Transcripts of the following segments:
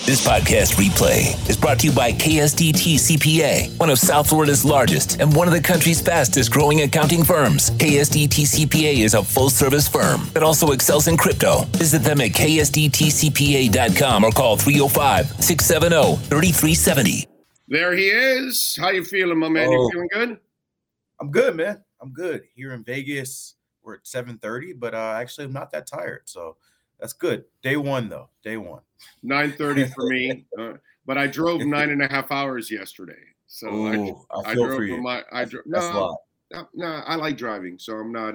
This podcast replay is brought to you by KSDT CPA, one of South Florida's largest and one of the country's fastest growing accounting firms. KSDT CPA is a full-service firm that also excels in crypto. Visit them at ksdtcpa.com or call 305-670-3370. There he is. How you feeling, my man? You feeling good? I'm good, man. I'm good. Here in Vegas, we're at 7:30, but actually I'm not that tired, so that's good. Day one, though. Day one. 9:30 for me, but I drove 9.5 hours yesterday. So I feel for you. That's a lot. No, I like driving, so I'm not.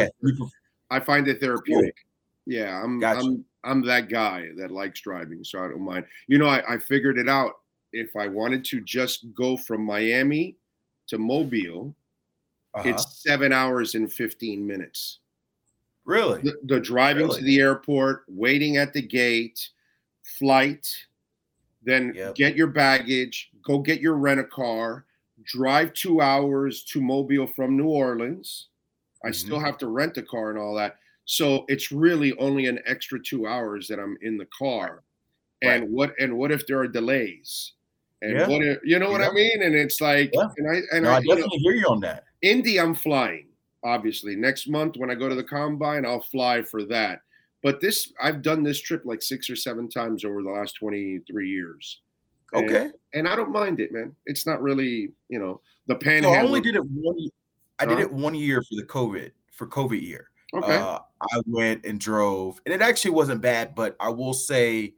I find it therapeutic. Yeah, I'm that guy that likes driving, so I don't mind. You know, I figured it out. If I wanted to just go from Miami to Mobile, it's 7 hours and 15 minutes. Really? The driving to the airport, waiting at the gate, flight, then get your baggage, go get your rent-a-car, drive 2 hours to Mobile from New Orleans. I still have to rent a car and all that. So it's really only an extra 2 hours that I'm in the car. Right. And what if there are delays? And what if, you know what I mean? And it's like, I definitely hear you on that. Indy, I'm flying. Obviously, next month when I go to the combine, I'll fly for that. But I've done this trip like 6 or 7 times over the last 23 years. Okay. And I don't mind it, man. It's not really, the panhandle. So I only did it one. I did it 1 year for the COVID year. Okay. I went and drove, and it actually wasn't bad. But I will say,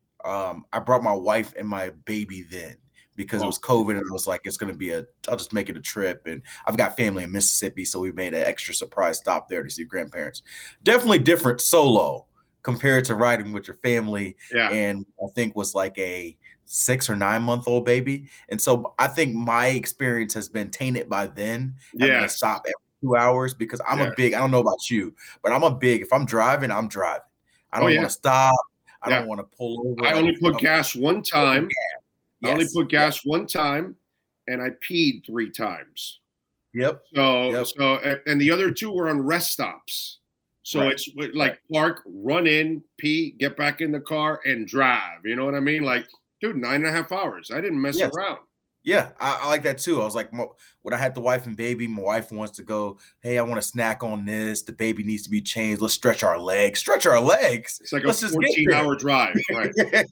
I brought my wife and my baby then because it was COVID, and I was like, I'll just make it a trip. And I've got family in Mississippi, so we made an extra surprise stop there to see grandparents. Definitely different solo compared to riding with your family. Yeah. And I think was like a 6 or 9 month old baby. And so I think my experience has been tainted by then. Having to stop every 2 hours because I don't know about you, but if I'm driving, I'm driving. I don't want to stop. I don't want to pull over. I only put gas one time. I only put gas one time, and I peed 3 times. Yep. So, and the other 2 were on rest stops. So it's like park, run in, pee, get back in the car, and drive. You know what I mean? Like, dude, 9.5 hours. I didn't mess around. Yeah, I like that too. I was like, when I had the wife and baby, my wife wants to go, hey, I want to snack on this. The baby needs to be changed. Let's stretch our legs. Stretch our legs. It's like a 14-hour drive. Right.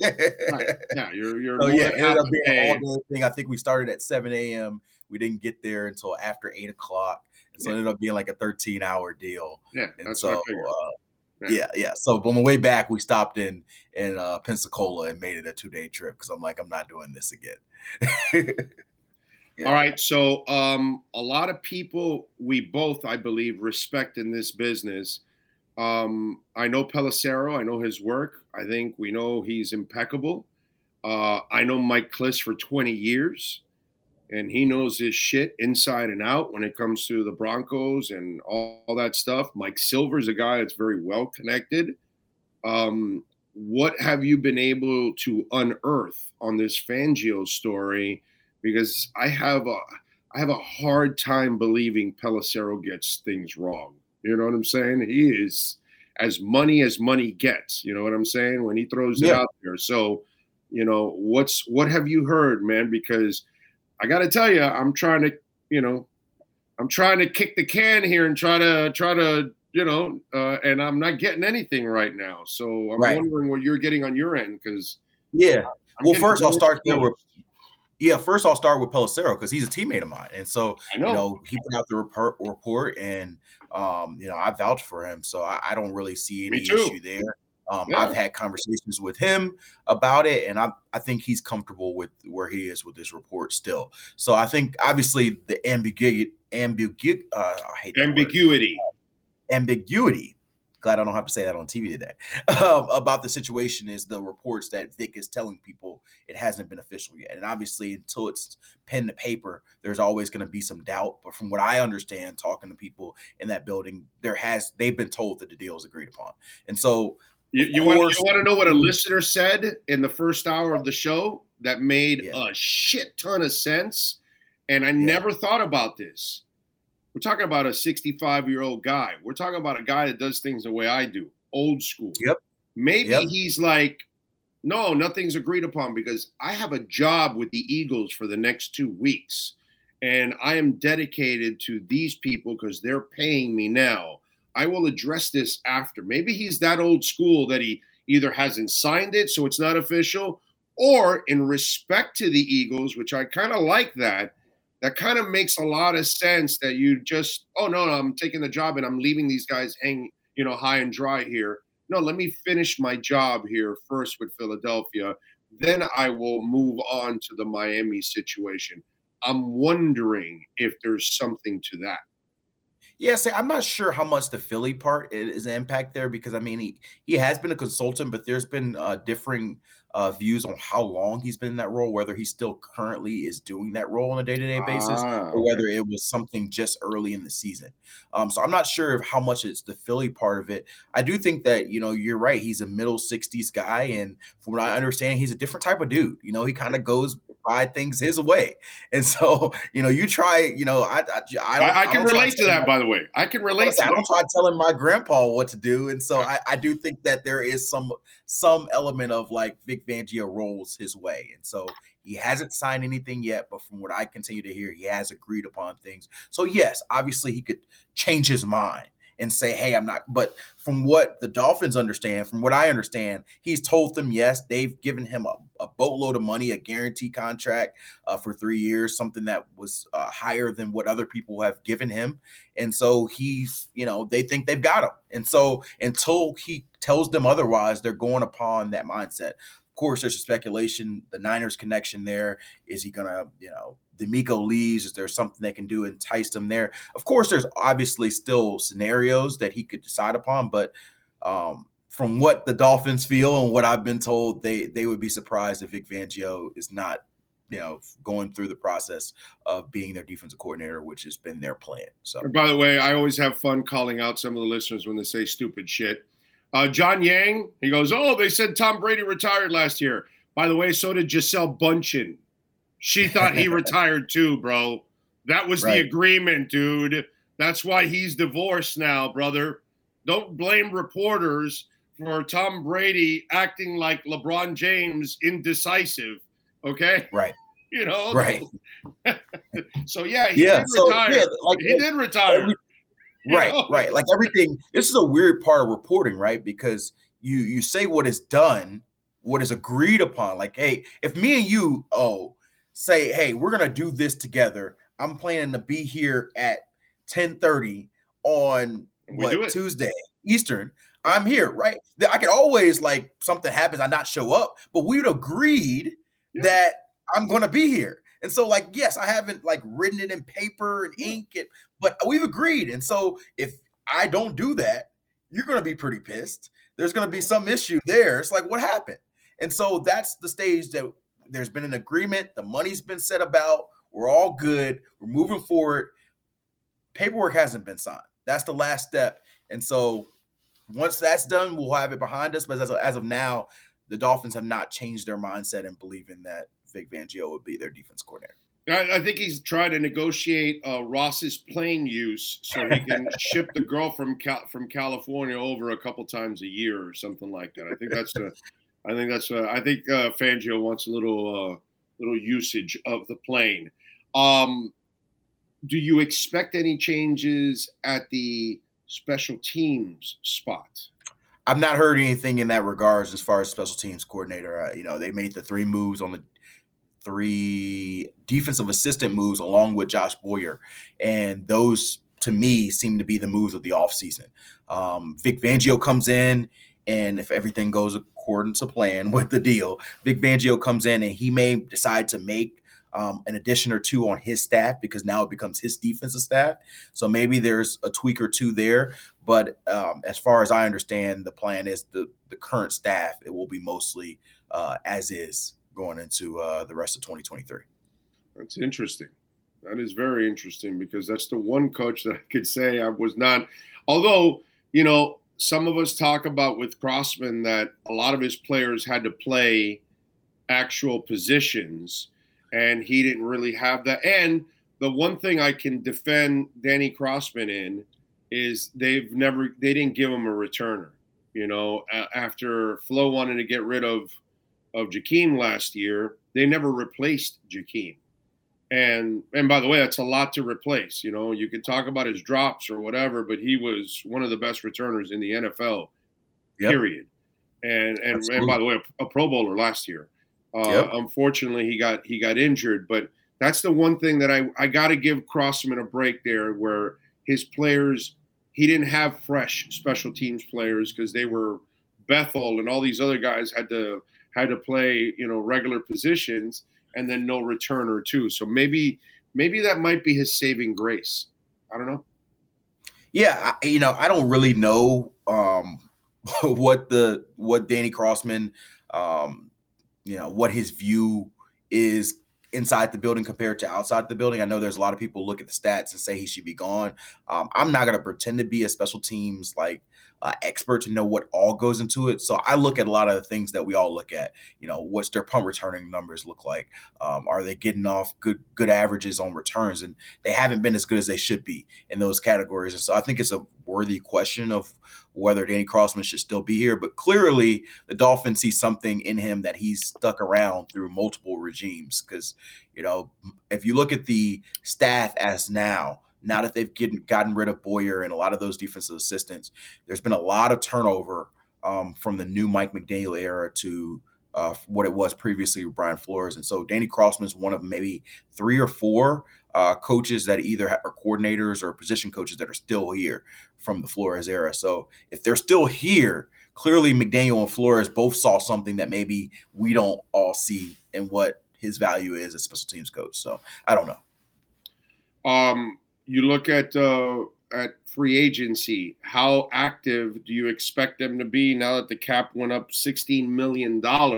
Yeah, you're it ended up being an all-day thing. I think we started at 7 a.m. We didn't get there until after 8 o'clock. And so it ended up being like a 13-hour deal. Yeah, and so So on the way back, we stopped in Pensacola and made it a 2-day trip because I'm like, I'm not doing this again. All right. So a lot of people we both, I believe, respect in this business. I know Pelissero. I know his work. I think we know he's impeccable. I know Mike Klis for 20 years. And he knows his shit inside and out when it comes to the Broncos and all that stuff. Mike Silver's a guy that's very well connected. What have you been able to unearth on this Fangio story? Because I have a hard time believing Pelissero gets things wrong. You know what I'm saying? He is as money gets. You know what I'm saying? When he throws it out there. So, what have you heard, man? Because I got to tell you, I'm trying to kick the can here and try to, and I'm not getting anything right now. So I'm wondering what you're getting on your end. Cause first I'll start with Pelissero because he's a teammate of mine. And so, he put out the report and, I vouched for him. So I don't really see any issue there. I've had conversations with him about it, and I think he's comfortable with where he is with this report still. So I think obviously the ambiguity. Glad I don't have to say that on TV today. About the situation is the reports that Vic is telling people it hasn't been official yet, and obviously until it's pen to paper, there's always going to be some doubt. But from what I understand, talking to people in that building, they've been told that the deal is agreed upon, and so. You want to know what a listener said in the first hour of the show that made a shit ton of sense? And I never thought about this. We're talking about a 65-year-old guy. We're talking about a guy that does things the way I do, old school. Yep. Maybe he's like No, nothing's agreed upon because I have a job with the Eagles for the next 2 weeks. And I am dedicated to these people because they're paying me now. I will address this after. Maybe he's that old school that he either hasn't signed it, so it's not official, or in respect to the Eagles, which I kind of like that kind of makes a lot of sense that you just, oh, no, I'm taking the job and I'm leaving these guys hang, high and dry here. No, let me finish my job here first with Philadelphia. Then I will move on to the Miami situation. I'm wondering if there's something to that. Yeah, see, I'm not sure how much the Philly part is an impact there because I mean he has been a consultant, but there's been differing views on how long he's been in that role, whether he still currently is doing that role on a day-to-day basis, or Okay. whether it was something just early in the season. So I'm not sure of how much it's the Philly part of it. I do think that you're right. He's a middle 60s guy, and from what I understand, he's a different type of dude. He kind of goes by things his way, and so you try. I I can don't try relate to that, by the way. I can relate to I don't that. try telling my grandpa what to do, and so I do think that there is some element of like Vic Fangio rolls his way, and so he hasn't signed anything yet. But from what I continue to hear, he has agreed upon things. So yes, obviously he could change his mind and say, "Hey, I'm not." But from what the Dolphins understand, from what I understand, he's told them yes. They've given him a boatload of money, a guarantee contract for 3 years, something that was higher than what other people have given him. And so they think they've got him. And so until he tells them otherwise, they're going upon that mindset. Of course, there's a speculation, the Niners connection there. Is he gonna, D'Amico leaves? Is there something they can do to entice them there? Of course, there's obviously still scenarios that he could decide upon, but from what the Dolphins feel and what I've been told, they would be surprised if Vic Fangio is not, going through the process of being their defensive coordinator, which has been their plan. So, And by the way, I always have fun calling out some of the listeners when they say stupid shit. John Yang, he goes, "Oh, they said Tom Brady retired last year." By the way, so did Giselle Bundchen. She thought he retired too, bro. That was the right. agreement, dude. That's why he's divorced now, brother. Don't blame reporters for Tom Brady acting like LeBron James indecisive, okay? Right. You know? Right. So, yeah, he Yeah. did So, retire. yeah, like He did retire. right, know? right. Like everything, this is a weird part of reporting, right? Because you say what is done, what is agreed upon. Like, hey, if me and you say, hey, we're gonna do this together. I'm planning to be here at 10:30 on We do it. Tuesday Eastern. I'm here, right? I could always like something happens, I not show up, but we'd agreed that I'm gonna be here. And so, like, yes, I haven't like written it in paper and ink, but we've agreed. And so, if I don't do that, you're gonna be pretty pissed. There's gonna be some issue there. It's like, what happened? And so that's the stage that there's been an agreement. The money's been set about. We're all good. We're moving forward. Paperwork hasn't been signed. That's the last step. And so once that's done, we'll have it behind us. But as of now, the Dolphins have not changed their mindset and believing that Vic Fangio would be their defense coordinator. I think he's trying to negotiate Ross's plane use so he can ship the girl from California over a couple times a year or something like that. I think Fangio wants a little usage of the plane. Do you expect any changes at the special teams spot? I've not heard anything in that regards as far as special teams coordinator. They made the 3 moves on the 3 defensive assistant moves along with Josh Boyer. And those, to me, seem to be the moves of the offseason. Vic Fangio comes in, and if everything goes according to plan with the deal, Vic Fangio comes in and he may decide to make an addition or 2 on his staff because now it becomes his defensive staff. So maybe there's a tweak or 2 there. But as far as I understand, the plan is the current staff, it will be mostly as is going into the rest of 2023. That's interesting. That is very interesting because that's the one coach that I could say I was not. Although, some of us talk about with Crossman that a lot of his players had to play actual positions and he didn't really have that. And the one thing I can defend Danny Crossman in is they didn't give him a returner. After Flo wanted to get rid of of Jakeem last year, they never replaced Jakeem. And by the way, that's a lot to replace. You know, you can talk about his drops or whatever, but he was one of the best returners in the NFL, period. And by the way, a Pro Bowler last year. Unfortunately, he got injured. But that's the one thing that I got to give Crossman a break there, where his players, he didn't have fresh special teams players because they were Bethel and all these other guys had to play, you know, regular positions, and then no returner too. So maybe that might be his saving grace. I don't know. Yeah, I don't really know what Danny Crossman, what his view is inside the building compared to outside the building. I know there's a lot of people look at the stats and say he should be gone. I'm not going to pretend to be a special teams expert to know what all goes into it. So I look at a lot of the things that we all look at. You know, what's their punt returning numbers look like? Are they getting off good averages on returns? And they haven't been as good as they should be in those categories. And so I think it's a worthy question of whether Danny Crossman should still be here. But clearly the Dolphins see something in him that he's stuck around through multiple regimes. Because, if you look at the staff as now that they've gotten rid of Boyer and a lot of those defensive assistants, there's been a lot of turnover from the new Mike McDaniel era to what it was previously with Brian Flores. And so Danny Crossman is one of maybe 3 or 4 coaches that either are coordinators or position coaches that are still here from the Flores era. So if they're still here, clearly McDaniel and Flores both saw something that maybe we don't all see in what his value is as special teams coach. So I don't know. You look at free agency. How active do you expect them to be now that the cap went up $16 million?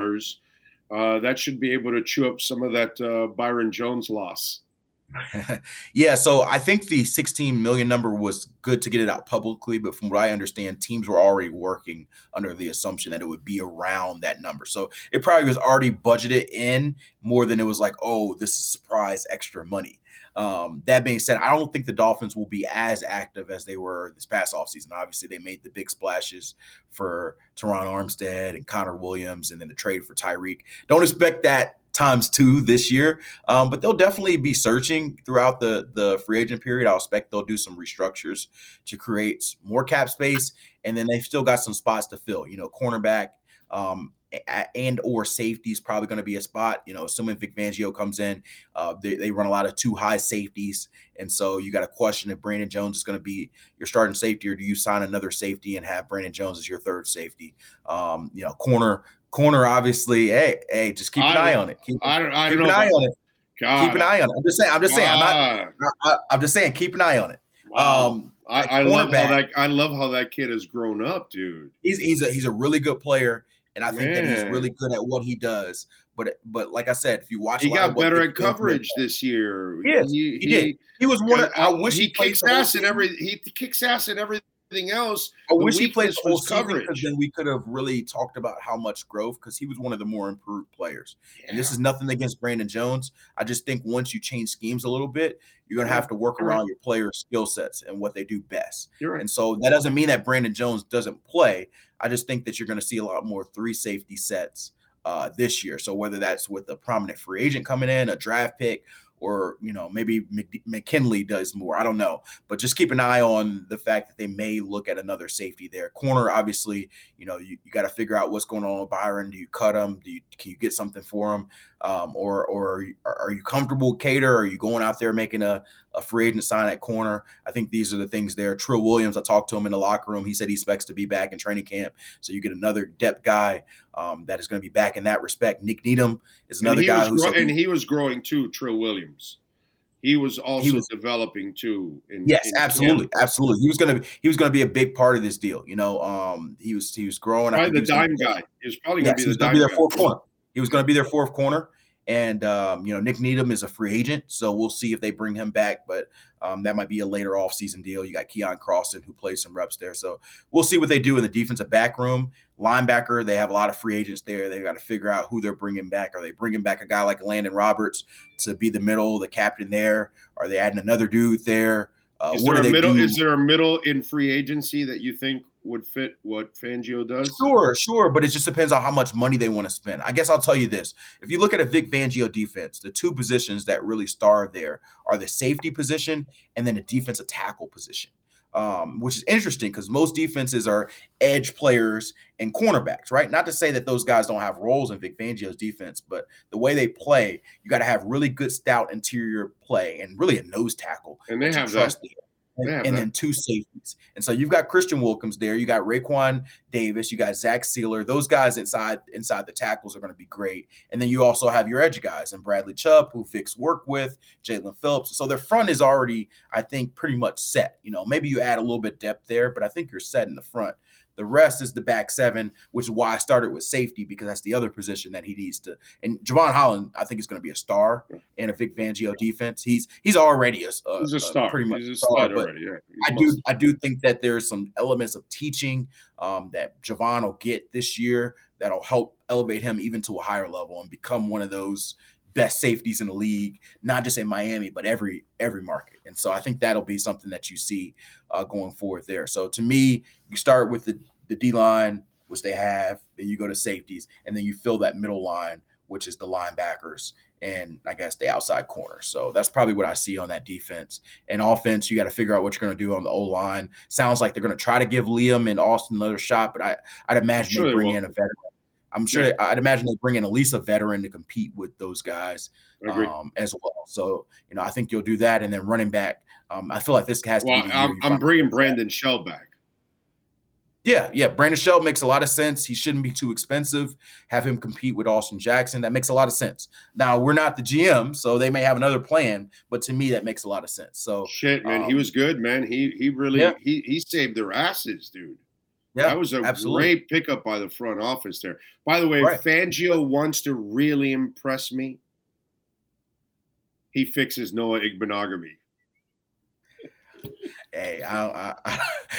That should be able to chew up some of that Byron Jones loss. Yeah, so I think the 16 million number was good to get it out publicly, but from what I understand, teams were already working under the assumption that it would be around that number. So it probably was already budgeted in more than it was like, oh, this is surprise extra money. That being said, I don't think the Dolphins will be as active as they were this past offseason. Obviously, they made the big splashes for Teron Armstead and Connor Williams and then the trade for Tyreek. Don't expect that ×2 this year, but they'll definitely be searching throughout the free agent period. I'll expect they'll do some restructures to create more cap space, and then they've still got some spots to fill. Cornerback and or safety is probably going to be a spot. Assuming Vic Fangio comes in, they run a lot of 2 high safeties, and so you got to question if Brandon Jones is going to be your starting safety, or do you sign another safety and have Brandon Jones as your third safety? Corner, obviously. Hey, just keep an eye on it. Keep an eye on it. Keep an eye on it. I'm just saying. Keep an eye on it. Wow. I love how that kid has grown up, dude. He's a really good player, and I think that he's really good at what he does. But like I said, if you watch, he got better at coverage this year. Yes, he did. He was one. I wish he kicks ass in every. He kicks ass in everything else. I wish he played the whole season, because then we could have really talked about how much growth, because he was one of the more improved players. Yeah. And this is nothing against Brandon Jones. I just think once you change schemes a little bit, you're going to have to work around your players' skill sets and what they do best. Right. And so that doesn't mean that Brandon Jones doesn't play. I just think that you're going to see a lot more 3 safety sets this year. So whether that's with a prominent free agent coming in, a draft pick, or maybe McKinley does more. I don't know, but just keep an eye on the fact that they may look at another safety there. Corner, obviously, you got to figure out what's going on with Byron. Do you cut him? Can you get something for him? Or are you comfortable with Cater? Are you going out there making a free agent sign at corner? I think these are the things there. Trill Williams, I talked to him in the locker room. He said he expects to be back in training camp. So you get another depth guy that is going to be back in that respect. Nick Needham is another guy he was growing too, Trill Williams. He was developing too. Absolutely. He was going to be a big part of this deal. He was growing. Probably the dime guy. He was probably going to be the dime guy. Fourth corner. He was going to be their fourth corner. And, Nick Needham is a free agent, so we'll see if they bring him back. But that might be a later offseason deal. You got Keon Crossan, who plays some reps there. So we'll see what they do in the defensive back room. Linebacker, they have a lot of free agents there. They got to figure out who they're bringing back. Are they bringing back a guy like Landon Roberts to be the middle, the captain there? Are they adding another dude there? Is there a middle in free agency that you think would fit what Fangio does? Sure, but it just depends on how much money they want to spend. I guess I'll tell you this. If you look at a Vic Fangio defense, the two positions that really star there are the safety position and then the defensive tackle position, which is interesting because most defenses are edge players and cornerbacks, right? Not to say that those guys don't have roles in Vic Fangio's defense, but the way they play, you got to have really good stout interior play and really a nose tackle. And they have that. And then two safeties. And so you've got Christian Wilkins there. You got Raekwon Davis. You got Zach Sealer. Those guys inside the tackles are going to be great. And then you also have your edge guys and Bradley Chubb, who Vic's worked with, Jalen Phillips. So their front is already, I think, pretty much set. Maybe you add a little bit depth there, but I think you're set in the front. The rest is the back seven, which is why I started with safety, because that's the other position that he needs to. And Javon Holland, I think, is going to be a star in a Vic Fangio defense. He's already he's a star. Pretty much he's a star already. Yeah, I do think that there's some elements of teaching that Javon will get this year that'll help elevate him even to a higher level and become one of those best safeties in the league, not just in Miami, but every market. And so I think that'll be something that you see going forward there. So to me, you start with the D-line, which they have, then you go to safeties, and then you fill that middle line, which is the linebackers and I guess the outside corner. So that's probably what I see on that defense. And offense, you got to figure out what you're going to do on the O-line. Sounds like they're going to try to give Liam and Austin another shot, but I'd imagine they bring in a veteran. I'm sure I'd imagine they bring in at least a veteran to compete with those guys as well. So, I think you'll do that. And then running back, I feel like this has to be. I'm bringing Brandon Shell back. Yeah. Brandon Shell makes a lot of sense. He shouldn't be too expensive. Have him compete with Austin Jackson. That makes a lot of sense. Now, we're not the GM, so they may have another plan, but to me, that makes a lot of sense. So shit, man, he was good, man. He really he saved their asses, dude. Yeah, that was a great pickup by the front office there. By the way, if Fangio wants to really impress me, he fixes Noah Igbenogany. Hey, I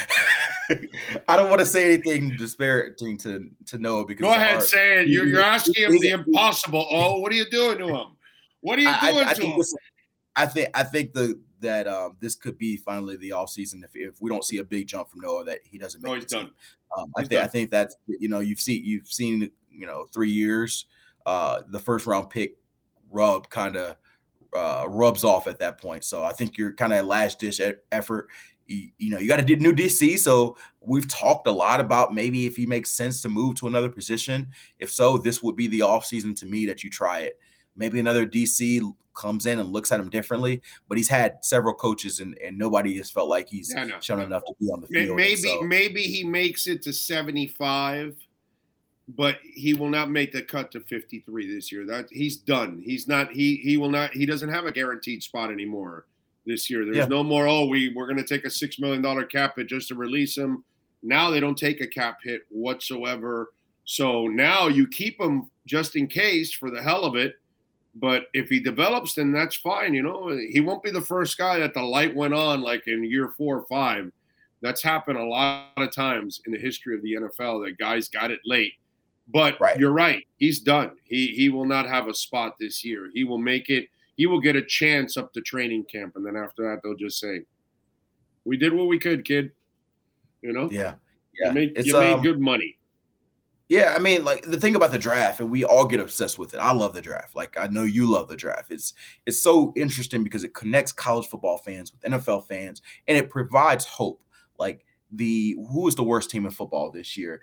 don't want to say anything disparaging to Noah because go ahead, say it. You're asking him the impossible. Oh, what are you doing to him? What are you doing to him? I think that this could be finally the offseason if we don't see a big jump from Noah that he doesn't make the team. I think that's you've seen 3 years the first round pick kind of rubs off at that point. So I think you're kind of last ditch effort. You got to do new DC. So we've talked a lot about maybe if he makes sense to move to another position. If so, this would be the offseason to me that you try it. Maybe another DC comes in and looks at him differently, but he's had several coaches and nobody has felt like he's shown enough to be on the field. Maybe he makes it to 75, but he will not make the cut to 53 this year. That he's done. He's not. He will not. He doesn't have a guaranteed spot anymore this year. There's no more. We're going to take a $6 million cap hit just to release him. Now they don't take a cap hit whatsoever. So now you keep him just in case for the hell of it. But if he develops, then that's fine. He won't be the first guy that the light went on like in year 4 or 5. That's happened a lot of times in the history of the NFL that guys got it late. But You're right. He's done. He will not have a spot this year. He will make it. He will get a chance up to training camp. And then after that, they'll just say, we did what we could, kid. Yeah. You made good money. Yeah, I mean, like the thing about the draft, and we all get obsessed with it. I love the draft. Like I know you love the draft. It's so interesting because it connects college football fans with NFL fans, and it provides hope. Like who is the worst team in football this year?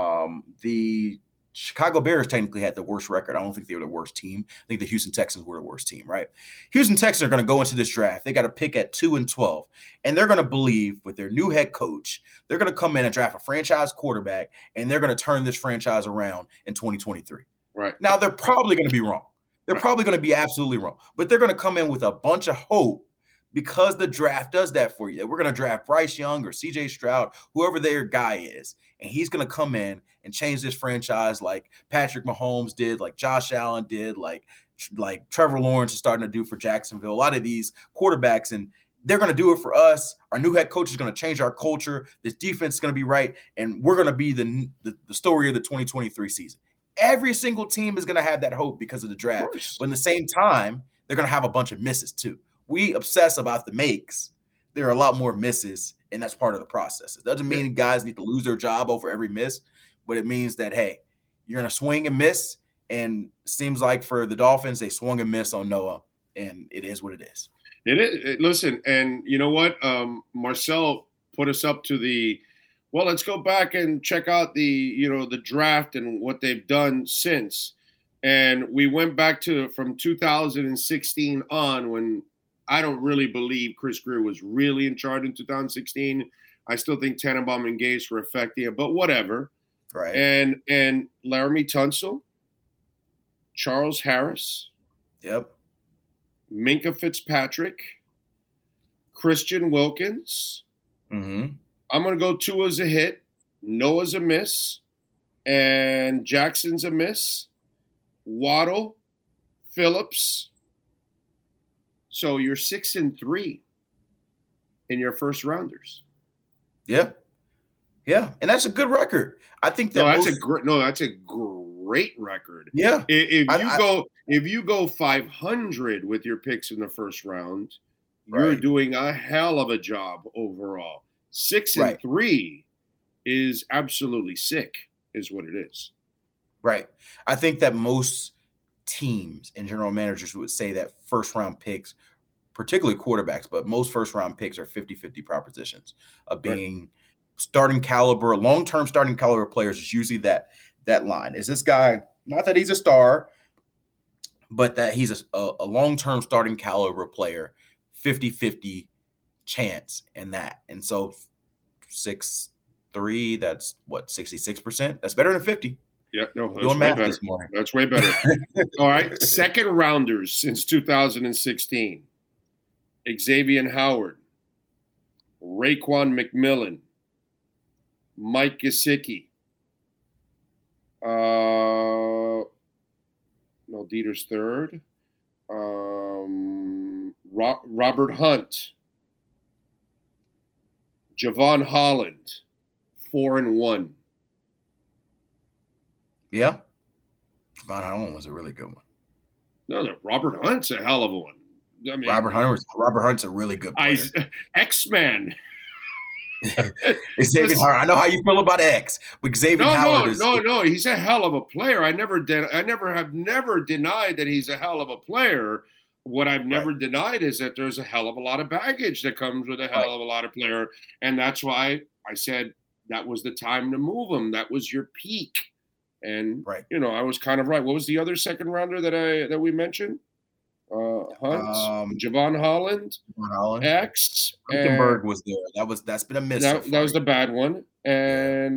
The Chicago Bears technically had the worst record. I don't think they were the worst team. I think the Houston Texans were the worst team, right? Houston Texans are going to go into this draft. They got to pick at 2 and 12, and they're going to believe with their new head coach, they're going to come in and draft a franchise quarterback, and they're going to turn this franchise around in 2023. Right. Now, they're probably going to be wrong. They're probably going to be absolutely wrong, but they're going to come in with a bunch of hope because the draft does that for you. We're going to draft Bryce Young or CJ Stroud, whoever their guy is, and he's going to come in and change this franchise like Patrick Mahomes did, like Josh Allen did, like Trevor Lawrence is starting to do for Jacksonville. A lot of these quarterbacks, and they're going to do it for us. Our new head coach is going to change our culture. This defense is going to be right, and we're going to be the story of the 2023 season. Every single team is going to have that hope because of the draft. But at the same time, they're going to have a bunch of misses too. We obsess about the makes. There are a lot more misses and that's part of the process. It doesn't mean guys need to lose their job over every miss, but it means that, hey, you're going to swing and miss, and it seems like for the Dolphins, they swung and missed on Noah, and it is what it is. It is. Listen, and you know what? Marcel put us up to well, let's go back and check out the draft and what they've done since. And we went back from 2016 on, when I don't really believe Chris Grier was really in charge in 2016. I still think Tannenbaum and Gase were affecting it, but whatever. Right. And Laramie Tunsil, Charles Harris. Yep. Minkah Fitzpatrick, Christian Wilkins. Mm-hmm. I'm going to go Tua's a hit, Noah's a miss, and Jackson's a miss, Waddle, Phillips. So you're 6-3 in your first rounders. Yeah. Yeah. And that's a good record. I think that's a great record. Yeah. If you go 500 with your picks in the first round, you're doing a hell of a job overall. 6-3 is absolutely sick, is what it is. Right. I think that most teams and general managers would say that first round picks, particularly quarterbacks, but most first round picks are 50-50 propositions of being starting caliber, long-term starting caliber players. Is usually that line. Is this guy, not that he's a star, but that he's a long-term starting caliber player, 50-50 chance in that. And so 6-3, that's what, 66%? That's better than 50. Yeah, no, that's doing way math better. This morning. That's way better. All right, second rounders since 2016. Xavier Howard, Raekwon McMillan, Mike Gesicki. No, Dieter's third. Robert Hunt, Javon Holland, 4-1. Yeah. Javon Holland was a really good one. No, Robert Hunt's a hell of a one. I mean, Robert Hunt's a really good player. X-Man. Xavier Howard. I know how you feel about X, but Xavier Howard is no. He's a hell of a player. I never denied that he's a hell of a player. What I've never denied is that there's a hell of a lot of baggage that comes with a hell of a lot of player, and that's why I said that was the time to move him. That was your peak, and I was kind of right. What was the other second rounder that we mentioned? Hunt, Javon Holland, X, Hülkenberg was there. That's been a miss. That was the bad one, and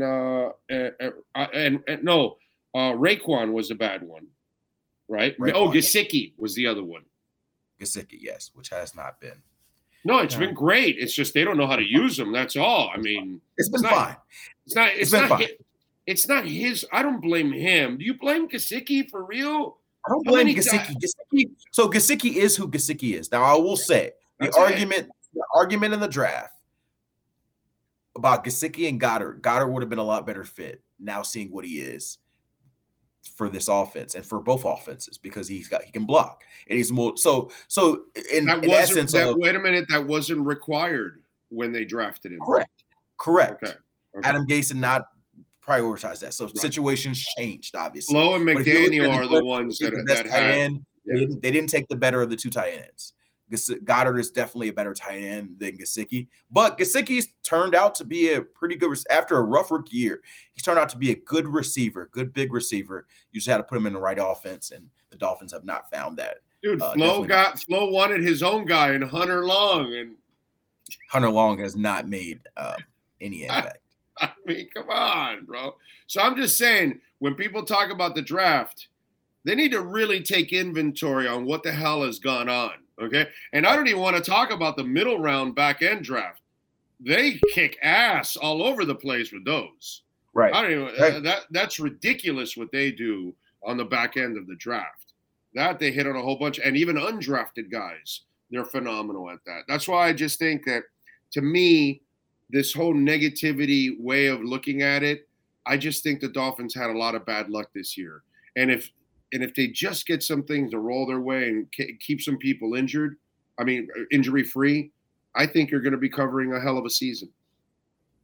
Raekwon was the bad one, right? Gesicki was the other one. Gesicki, yes, which has not been. No, it's been great. It's just they don't know how to use them. That's all. I mean, it's been fine. It's not his. I don't blame him. Do you blame Gesicki for real? I don't blame Gesicki. So Gesicki is who Gesicki is. Now, I will say the argument in the draft about Gesicki and Goddard would have been a lot better fit now seeing what he is for this offense and for both offenses, because he can block and he's more so in essence. Wait a minute, that wasn't required when they drafted him. Correct. Okay. Adam Gase did not prioritize that. So situations changed, obviously. Flo and McDaniel are the ones that had. They didn't take the better of the two tight ends. Goddard is definitely a better tight end than Gesicki, but Gesicki's turned out to be a pretty good after a rough rookie year. He's turned out to be a good receiver, good big receiver. You just had to put him in the right offense, and the Dolphins have not found that. Dude, Flo wanted his own guy in Hunter Long, and Hunter Long has not made any impact. I mean, come on, bro. So I'm just saying, when people talk about the draft, they need to really take inventory on what the hell has gone on, okay? And I don't even want to talk about the middle round back end draft. They kick ass all over the place with those. Right. I don't even, that's ridiculous what they do on the back end of the draft. That they hit on a whole bunch, and even undrafted guys, they're phenomenal at that. That's why I just think that, to me, this whole negativity way of looking at it, I just think the Dolphins had a lot of bad luck this year. And if they just get some things to roll their way and keep some people injury-free, I think you're going to be covering a hell of a season.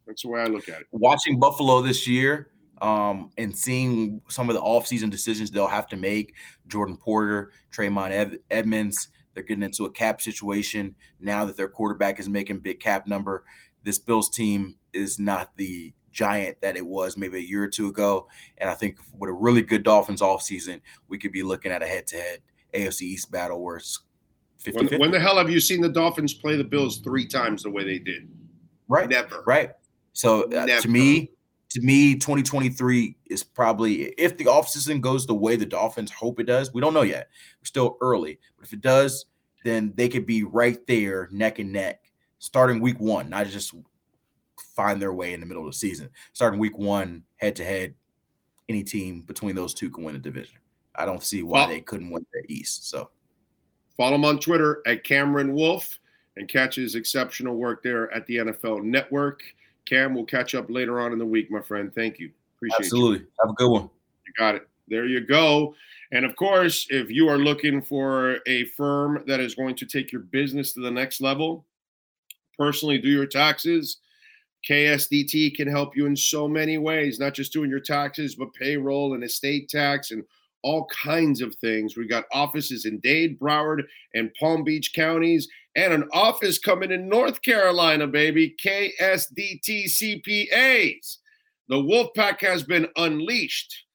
That's the way I look at it. Watching Buffalo this year, and seeing some of the offseason decisions they'll have to make, Jordan Porter, Traymon Edmonds, they're getting into a cap situation now that their quarterback is making big cap number. This Bills team is not the giant that it was maybe a year or two ago. And I think with a really good Dolphins offseason, we could be looking at a head-to-head AFC East battle where it's 50-50. When the hell have you seen the Dolphins play the Bills 3 times the way they did? Right. Never. Right. So to me, 2023 is probably, if the offseason goes the way the Dolphins hope it does, we don't know yet. We're still early. But if it does, then they could be right there neck and neck starting week 1, not just find their way in the middle of the season. Starting week 1, head-to-head, any team between those two can win a division. I don't see why they couldn't win the East. So follow him on Twitter at Cameron Wolf and catch his exceptional work there at the NFL Network. Cam, we'll catch up later on in the week, my friend. Thank you. Appreciate it. Absolutely. Have a good one. You got it. There you go. And, of course, if you are looking for a firm that is going to take your business to the next level, personally do your taxes, KSDT can help you in so many ways, not just doing your taxes, but payroll and estate tax and all kinds of things. We got offices in Dade, Broward, and Palm Beach counties, and an office coming in North Carolina, baby, KSDT CPAs. The Wolfpack has been unleashed.